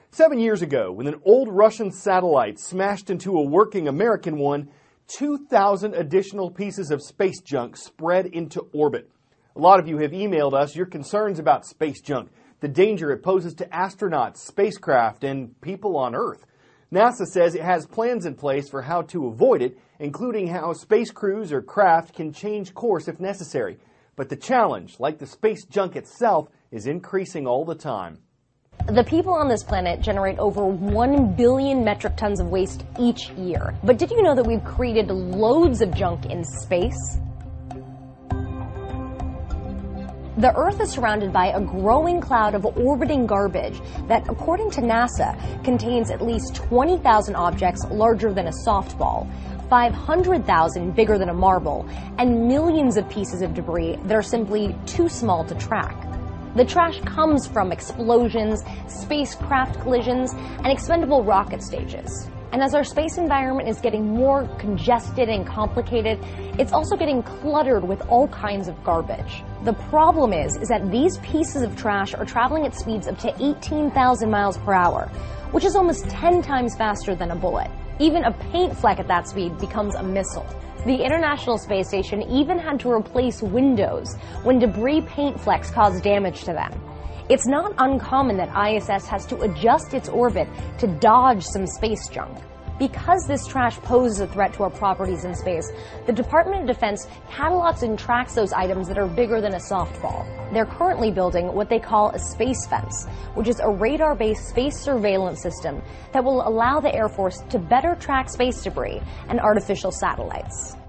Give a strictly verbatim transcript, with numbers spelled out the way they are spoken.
Seven years ago, when an old Russian satellite smashed into a working American one, two thousand additional pieces of space junk spread into orbit. A lot of you have emailed us your concerns about space junk, the danger it poses to astronauts, spacecraft, and people on Earth. NASA says it has plans in place for how to avoid it, including how space crews or craft can change course if necessary. But the challenge, like the space junk itself, is increasing all the time. The people on this planet generate over one billion metric tons of waste each year. But did you know that we've created loads of junk in space? The Earth is surrounded by a growing cloud of orbiting garbage that, according to NASA, contains at least twenty thousand objects larger than a softball, five hundred thousand bigger than a marble, and millions of pieces of debris that are simply too small to track. The trash comes from explosions, spacecraft collisions, and expendable rocket stages. And as our space environment is getting more congested and complicated, it's also getting cluttered with all kinds of garbage. The problem is, is that these pieces of trash are traveling at speeds up to eighteen thousand miles per hour, which is almost ten times faster than a bullet. Even a paint fleck at that speed becomes a missile. The International Space Station even had to replace windows when debris paint flecks caused damage to them. It's not uncommon that I S S has to adjust its orbit to dodge some space junk. Because this trash poses a threat to our properties in space, the Department of Defense catalogs and tracks those items that are bigger than a softball. They're currently building what they call a space fence, which is a radar-based space surveillance system that will allow the Air Force to better track space debris and artificial satellites.